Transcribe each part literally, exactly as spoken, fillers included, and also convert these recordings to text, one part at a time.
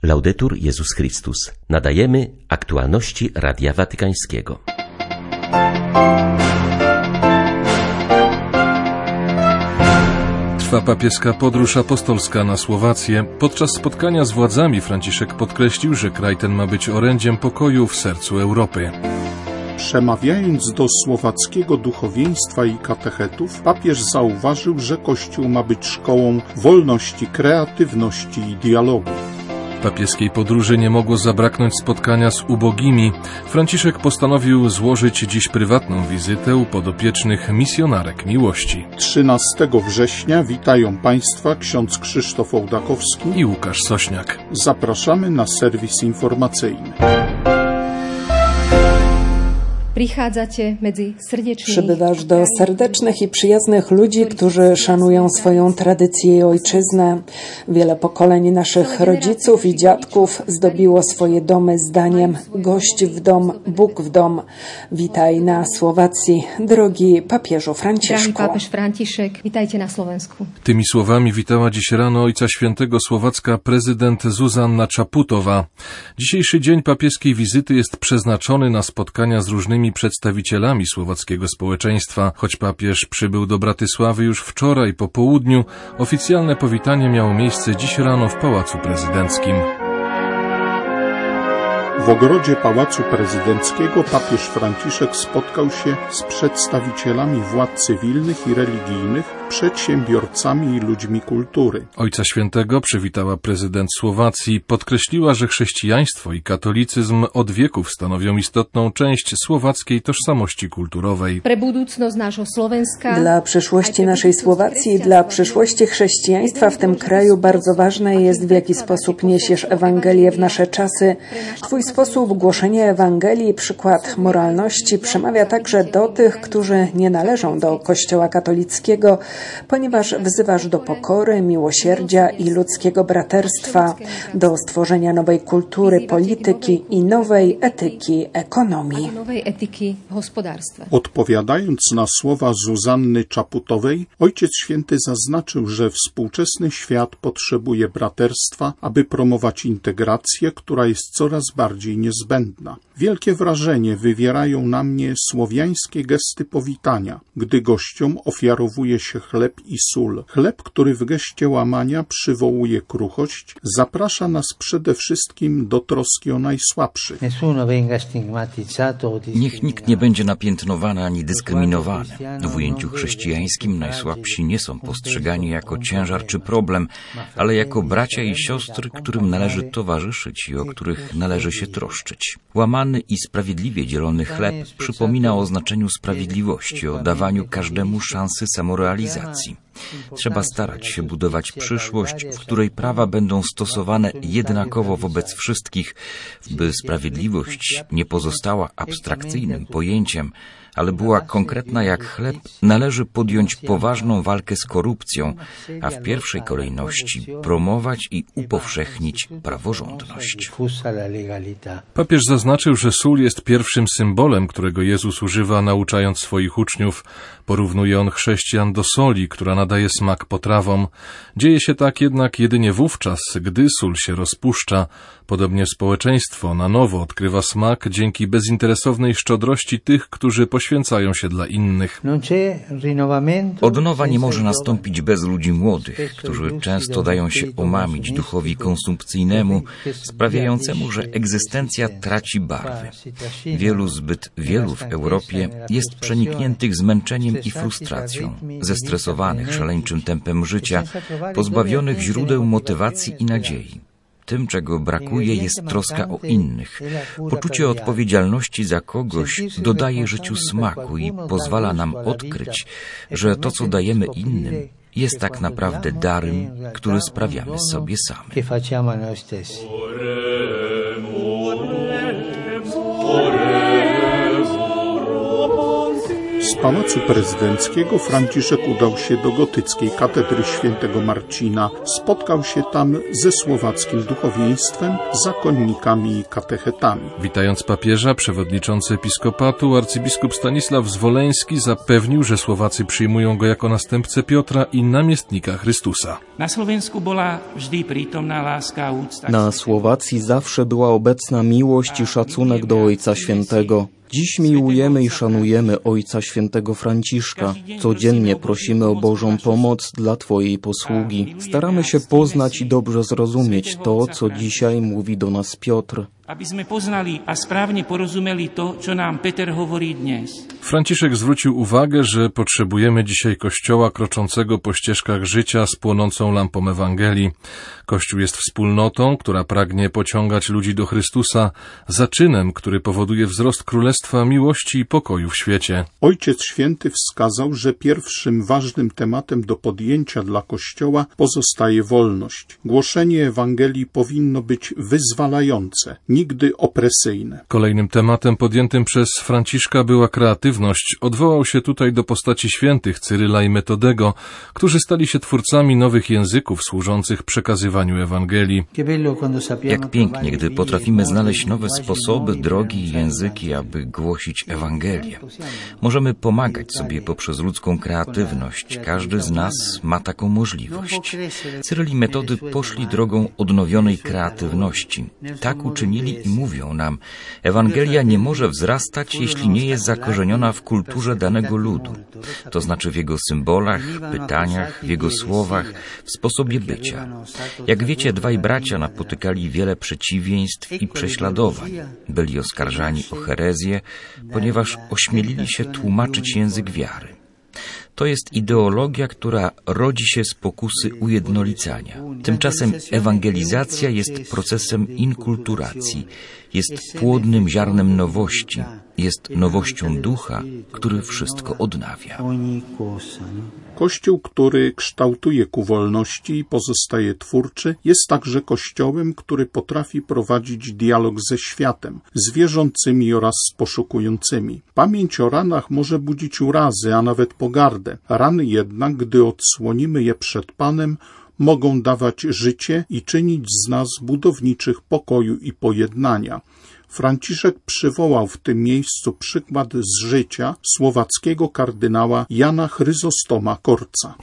Laudetur Jezus Chrystus. Nadajemy aktualności Radia Watykańskiego. Trwa papieska podróż apostolska na Słowację. Podczas spotkania z władzami Franciszek podkreślił, że kraj ten ma być orędziem pokoju w sercu Europy. Przemawiając do słowackiego duchowieństwa i katechetów, papież zauważył, że Kościół ma być szkołą wolności, kreatywności i dialogu. Papieskiej podróży nie mogło zabraknąć spotkania z ubogimi. Franciszek postanowił złożyć dziś prywatną wizytę u podopiecznych misjonarek miłości. trzynastego września witają Państwa ksiądz Krzysztof Ołdakowski i Łukasz Sośniak. Zapraszamy na serwis informacyjny. Przybywasz do serdecznych i przyjaznych ludzi, którzy szanują swoją tradycję i ojczyznę. Wiele pokoleń naszych rodziców i dziadków zdobiło swoje domy zdaniem: gość w dom, Bóg w dom. Witaj na Słowacji, drogi papieżu Franciszku. Drogi papież Franciszek, witajcie na Słowensku. Tymi słowami witała dziś rano Ojca Świętego Słowacka prezydent Zuzanna Čaputová. Dzisiejszy dzień papieskiej wizyty jest przeznaczony na spotkania z różnymi przedstawicielami słowackiego społeczeństwa. Choć papież przybył do Bratysławy już wczoraj po południu, oficjalne powitanie miało miejsce dziś rano w Pałacu Prezydenckim. W ogrodzie Pałacu Prezydenckiego papież Franciszek spotkał się z przedstawicielami władz cywilnych i religijnych, przedsiębiorcami i ludźmi kultury. Ojca Świętego przywitała prezydent Słowacji, podkreśliła, że chrześcijaństwo i katolicyzm od wieków stanowią istotną część słowackiej tożsamości kulturowej. Dla przyszłości naszej Słowacji i dla przyszłości chrześcijaństwa w tym kraju bardzo ważne jest, w jaki sposób niesiesz Ewangelię w nasze czasy. Twój sposób głoszenia Ewangelii, przykład moralności przemawia także do tych, którzy nie należą do Kościoła katolickiego, ponieważ wzywasz do pokory, miłosierdzia i ludzkiego braterstwa, do stworzenia nowej kultury, polityki i nowej etyki ekonomii. Odpowiadając na słowa Zuzanny Čaputovej, Ojciec Święty zaznaczył, że współczesny świat potrzebuje braterstwa, aby promować integrację, która jest coraz bardziej niezbędna. Wielkie wrażenie wywierają na mnie słowiańskie gesty powitania, gdy gościom ofiarowuje się chleb i sól. Chleb, który w geście łamania przywołuje kruchość, zaprasza nas przede wszystkim do troski o najsłabszych. Niech nikt nie będzie napiętnowany ani dyskryminowany. W ujęciu chrześcijańskim najsłabsi nie są postrzegani jako ciężar czy problem, ale jako bracia i siostry, którym należy towarzyszyć i o których należy się troszczyć. Łamany i sprawiedliwie dzielony chleb przypomina o znaczeniu sprawiedliwości, o dawaniu każdemu szansy samorealizacji. Trzeba starać się budować przyszłość, w której prawa będą stosowane jednakowo wobec wszystkich, by sprawiedliwość nie pozostała abstrakcyjnym pojęciem, ale była konkretna jak chleb. Należy podjąć poważną walkę z korupcją, a w pierwszej kolejności promować i upowszechnić praworządność. Papież zaznaczył, że sól jest pierwszym symbolem, którego Jezus używa, nauczając swoich uczniów. Porównuje on chrześcijan do soli, która nadaje smak potrawom. Dzieje się tak jednak jedynie wówczas, gdy sól się rozpuszcza. Podobnie społeczeństwo na nowo odkrywa smak dzięki bezinteresownej szczodrości tych, którzy poświęcają się dla innych. Odnowa nie może nastąpić bez ludzi młodych, którzy często dają się omamić duchowi konsumpcyjnemu, sprawiającemu, że egzystencja traci barwy. Wielu, zbyt wielu w Europie jest przenikniętych zmęczeniem i frustracją, zestresowanych szaleńczym tempem życia, pozbawionych źródeł motywacji i nadziei. Tym, czego brakuje, jest troska o innych. Poczucie odpowiedzialności za kogoś dodaje życiu smaku i pozwala nam odkryć, że to, co dajemy innym, jest tak naprawdę darem, który sprawiamy sobie sami. Pałacu Prezydenckiego Franciszek udał się do gotyckiej katedry świętego Marcina. Spotkał się tam ze słowackim duchowieństwem, zakonnikami i katechetami. Witając papieża, przewodniczący episkopatu, arcybiskup Stanisław Zwoleński zapewnił, że Słowacy przyjmują go jako następcę Piotra i namiestnika Chrystusa. Na Słowacji zawsze była obecna miłość i szacunek do Ojca Świętego. Dziś miłujemy i szanujemy Ojca Świętego Franciszka. Codziennie prosimy o Bożą pomoc dla Twojej posługi. Staramy się poznać i dobrze zrozumieć to, co dzisiaj mówi do nas Piotr. Abyśmy poznali a sprawnie porozumieli to, co nam Peter mówi dnes. Franciszek zwrócił uwagę, że potrzebujemy dzisiaj Kościoła kroczącego po ścieżkach życia z płonącą lampą Ewangelii. Kościół jest wspólnotą, która pragnie pociągać ludzi do Chrystusa, zaczynem, który powoduje wzrost Królestwa miłości i pokoju w świecie. Ojciec Święty wskazał, że pierwszym ważnym tematem do podjęcia dla Kościoła pozostaje wolność. Głoszenie Ewangelii powinno być wyzwalające, nigdy opresyjne. Kolejnym tematem podjętym przez Franciszka była kreatywność. Odwołał się tutaj do postaci świętych Cyryla i Metodego, którzy stali się twórcami nowych języków służących przekazywaniu Ewangelii. Jak pięknie, gdy potrafimy znaleźć nowe sposoby, drogi i języki, aby głosić Ewangelię. Możemy pomagać sobie poprzez ludzką kreatywność. Każdy z nas ma taką możliwość. Cyryl i Metody poszli drogą odnowionej kreatywności. Tak uczynili i mówią nam, Ewangelia nie może wzrastać, jeśli nie jest zakorzeniona w kulturze danego ludu. To znaczy w jego symbolach, pytaniach, w jego słowach, w sposobie bycia. Jak wiecie, dwaj bracia napotykali wiele przeciwieństw i prześladowań. Byli oskarżani o herezję, ponieważ ośmielili się tłumaczyć język wiary. To jest ideologia, która rodzi się z pokusy ujednolicania. Tymczasem ewangelizacja jest procesem inkulturacji, jest płodnym ziarnem nowości, jest nowością ducha, który wszystko odnawia. Kościół, który kształtuje ku wolności i pozostaje twórczy, jest także Kościołem, który potrafi prowadzić dialog ze światem, z wierzącymi oraz z poszukującymi. Pamięć o ranach może budzić urazy, a nawet pogardę. Rany jednak, gdy odsłonimy je przed Panem, mogą dawać życie i czynić z nas budowniczych pokoju i pojednania. Franciszek przywołał w tym miejscu przykład z życia słowackiego kardynała Jana Chryzostoma Korca.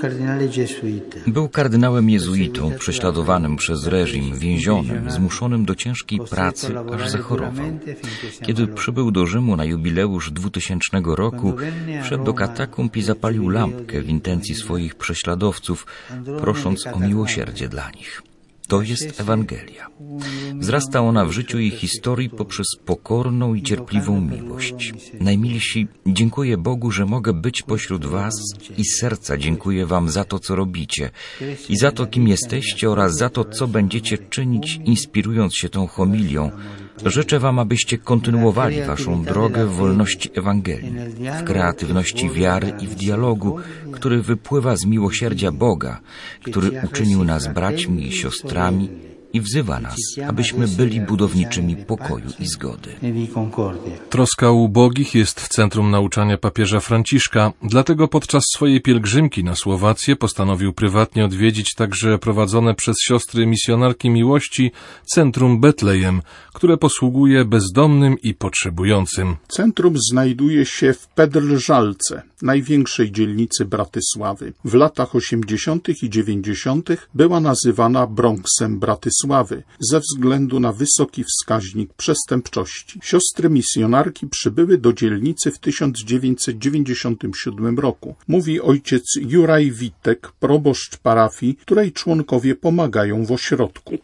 Był kardynałem jezuitą, prześladowanym przez reżim, więzionym, zmuszonym do ciężkiej pracy, aż zachorował. Kiedy przybył do Rzymu na jubileusz dwutysięcznego roku, wszedł do katakumb i zapalił lampkę w intencji swoich prześladowców, prosząc o miłosierdzie dla nich. To jest Ewangelia. Wzrasta ona w życiu i historii poprzez pokorną i cierpliwą miłość. Najmilsi, dziękuję Bogu, że mogę być pośród was i z serca dziękuję wam za to, co robicie i za to, kim jesteście oraz za to, co będziecie czynić, inspirując się tą homilią. Życzę wam, abyście kontynuowali waszą drogę w wolności Ewangelii, w kreatywności wiary i w dialogu, który wypływa z miłosierdzia Boga, który uczynił nas braćmi i siostrami i wzywa nas, abyśmy byli budowniczymi pokoju i zgody. Troska o ubogich jest w centrum nauczania papieża Franciszka, dlatego podczas swojej pielgrzymki na Słowację postanowił prywatnie odwiedzić także prowadzone przez siostry misjonarki miłości Centrum Betlejem, które posługuje bezdomnym i potrzebującym. Centrum znajduje się w Pedrżalce, największej dzielnicy Bratysławy. W latach osiemdziesiątych i dziewięćdziesiątych była nazywana Bronxem Bratysławy ze względu na wysoki wskaźnik przestępczości. Siostry misjonarki przybyły do dzielnicy w tysiąc dziewięćset dziewięćdziesiątym siódmym roku. Mówi ojciec Juraj Witek, proboszcz parafii, której członkowie pomagają w ośrodku.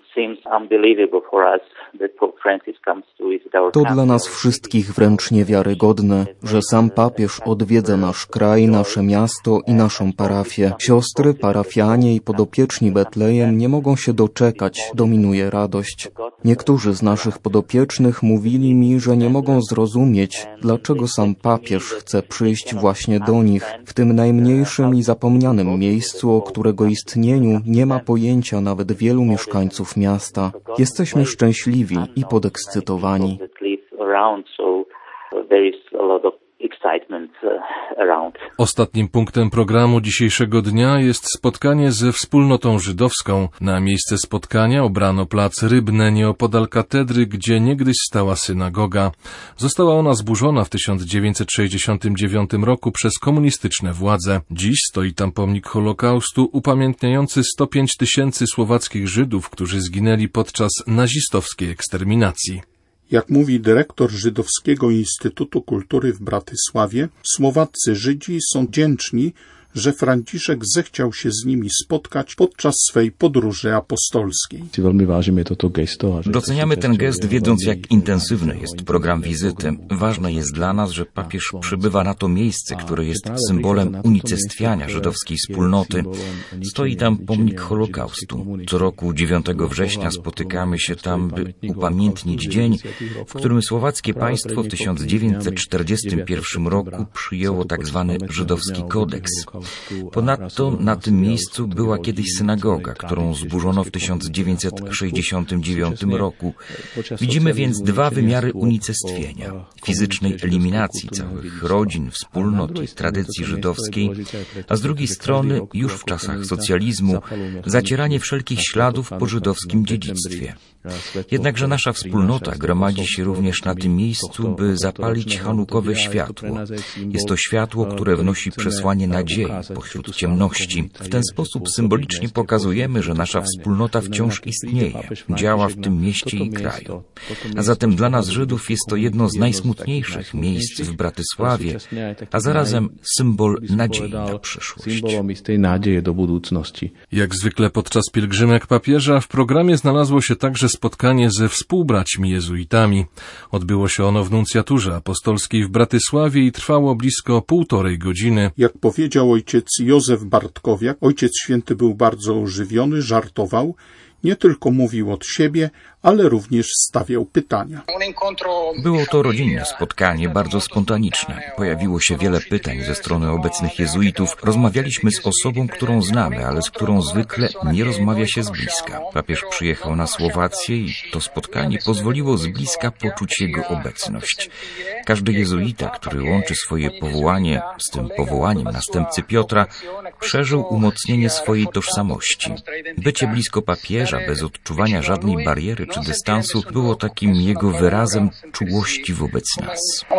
To dla nas wszystkich wręcz niewiarygodne, że sam papież odwiedza nasz kraj, nasze miasto i naszą parafię. Siostry, parafianie i podopieczni Betlejem nie mogą się doczekać, dominuje radość. Niektórzy z naszych podopiecznych mówili mi, że nie mogą zrozumieć, dlaczego sam papież chce przyjść właśnie do nich, w tym najmniejszym i zapomnianym miejscu, o którego istnieniu nie ma pojęcia nawet wielu mieszkańców miasta. Jesteśmy szczęśliwi i podekscytowani. Ostatnim punktem programu dzisiejszego dnia jest spotkanie ze wspólnotą żydowską. Na miejsce spotkania obrano plac Rybne nieopodal katedry, gdzie niegdyś stała synagoga. Została ona zburzona w tysiąc dziewięćset sześćdziesiątym dziewiątym roku przez komunistyczne władze. Dziś stoi tam pomnik Holokaustu upamiętniający sto pięć tysięcy słowackich Żydów, którzy zginęli podczas nazistowskiej eksterminacji. Jak mówi dyrektor Żydowskiego Instytutu Kultury w Bratysławie, słowaccy Żydzi są wdzięczni, że Franciszek zechciał się z nimi spotkać podczas swej podróży apostolskiej. Doceniamy ten gest, wiedząc, jak intensywny jest program wizyty. Ważne jest dla nas, że papież przybywa na to miejsce, które jest symbolem unicestwiania żydowskiej wspólnoty. Stoi tam pomnik Holokaustu. Co roku dziewiątego września spotykamy się tam, by upamiętnić dzień, w którym słowackie państwo w tysiąc dziewięćset czterdziestym pierwszym roku przyjęło tak zwany żydowski kodeks. Ponadto na tym miejscu była kiedyś synagoga, którą zburzono w tysiąc dziewięćset sześćdziesiątym dziewiątym roku. Widzimy więc dwa wymiary unicestwienia. Fizycznej eliminacji całych rodzin, wspólnot i tradycji żydowskiej, a z drugiej strony, już w czasach socjalizmu, zacieranie wszelkich śladów po żydowskim dziedzictwie. Jednakże nasza wspólnota gromadzi się również na tym miejscu, by zapalić chanukowe światło. Jest to światło, które wnosi przesłanie nadziei pośród ciemności. W ten sposób symbolicznie pokazujemy, że nasza wspólnota wciąż istnieje, działa w tym mieście i kraju. A zatem dla nas Żydów jest to jedno z najsmutniejszych miejsc w Bratysławie, a zarazem symbol nadziei na przyszłość. Jak zwykle podczas pielgrzymek papieża w programie znalazło się także spotkanie ze współbraćmi jezuitami. Odbyło się ono w nuncjaturze apostolskiej w Bratysławie i trwało blisko półtorej godziny. Jak powiedział ojciec Józef Bartkowiak, Ojciec Święty był bardzo ożywiony, żartował, nie tylko mówił od siebie, ale również stawiał pytania. Było to rodzinne spotkanie, bardzo spontaniczne. Pojawiło się wiele pytań ze strony obecnych jezuitów. Rozmawialiśmy z osobą, którą znamy, ale z którą zwykle nie rozmawia się z bliska. Papież przyjechał na Słowację i to spotkanie pozwoliło z bliska poczuć jego obecność. Każdy jezuita, który łączy swoje powołanie z tym powołaniem następcy Piotra, przeżył umocnienie swojej tożsamości. Bycie blisko papieża, bez odczuwania żadnej bariery czy dystansu, było takim jego wyrazem czułości wobec nas.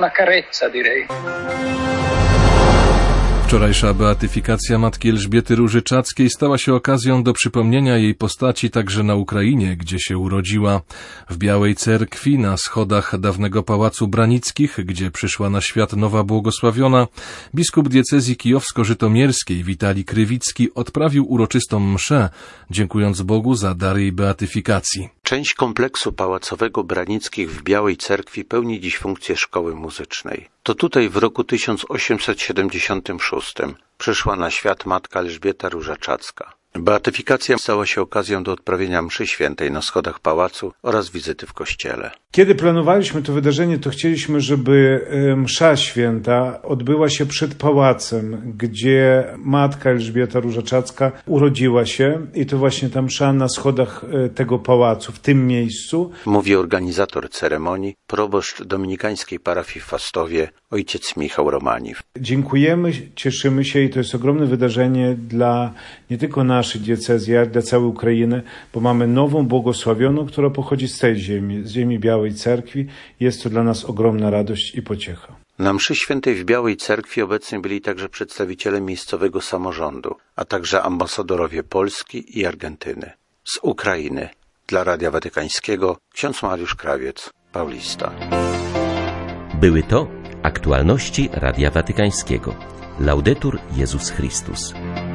Wczorajsza beatyfikacja Matki Elżbiety Różyczackiej stała się okazją do przypomnienia jej postaci także na Ukrainie, gdzie się urodziła. W Białej Cerkwi, na schodach dawnego Pałacu Branickich, gdzie przyszła na świat nowa błogosławiona, biskup diecezji kijowsko-żytomierskiej Witalij Krywicki odprawił uroczystą mszę, dziękując Bogu za dar jej beatyfikacji. Część kompleksu pałacowego Branickich w Białej Cerkwi pełni dziś funkcję szkoły muzycznej. To tutaj w roku tysiąc osiemset siedemdziesiątym szóstym przyszła na świat matka Elżbieta Różyczacka. Beatyfikacja stała się okazją do odprawienia mszy świętej na schodach pałacu oraz wizyty w kościele. Kiedy planowaliśmy to wydarzenie, to chcieliśmy, żeby msza święta odbyła się przed pałacem, gdzie matka Elżbieta Różyczacka urodziła się i to właśnie ta msza na schodach tego pałacu, w tym miejscu. Mówi organizator ceremonii, proboszcz dominikańskiej parafii w Fastowie, ojciec Michał Romaniw. Dziękujemy, cieszymy się i to jest ogromne wydarzenie dla nie tylko naszej diecezji, ale dla całej Ukrainy, bo mamy nową błogosławioną, która pochodzi z tej ziemi, z ziemi Białej Cerkwi. Jest to dla nas ogromna radość i pociecha. Na mszy świętej w Białej Cerkwi obecni byli także przedstawiciele miejscowego samorządu, a także ambasadorowie Polski i Argentyny. Z Ukrainy dla Radia Watykańskiego ksiądz Mariusz Krawiec, Paulista. Były to aktualności Radia Watykańskiego. Laudetur Jezus Chrystus.